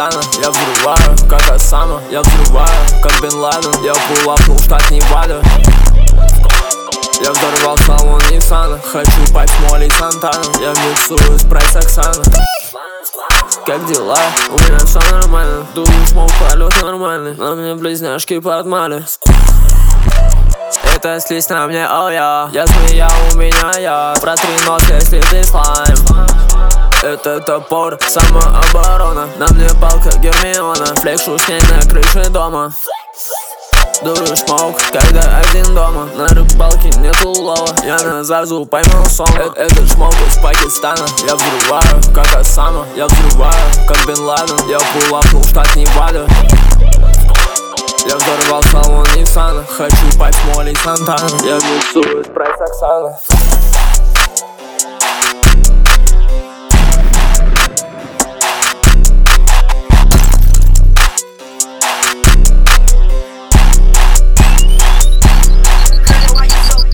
Пакистана. Я взрываю, как Осама. Я взрываю, как Бен Ладен. Я пулапнул штат Невада. Я взорвал салон Ниссана. Хочу пасть Молли Сантана. Я миксую спрайт с Оксана. Как дела? У меня все нормально. Дую смог, полет нормальный. На мне близняшки подмали. Это слизь на мне, о я змея, у меня яд. Протри нос, если ты слайм. Это топор, самооборона. На мне палка Гермиона. Флекшу с ней на крыше дома. Дую смог, когда один дома. На рыбалке нету лова. Я на Зазу поймал сон. Это шмок из Пакистана. Я взрываю, как Осама. Я взрываю, как Бен Ладен. Я пулапнул штат Невада. Я взорвал салон Ниссана. Хочу пасть Молли Сантана. Я миксую спрайт с Оксана.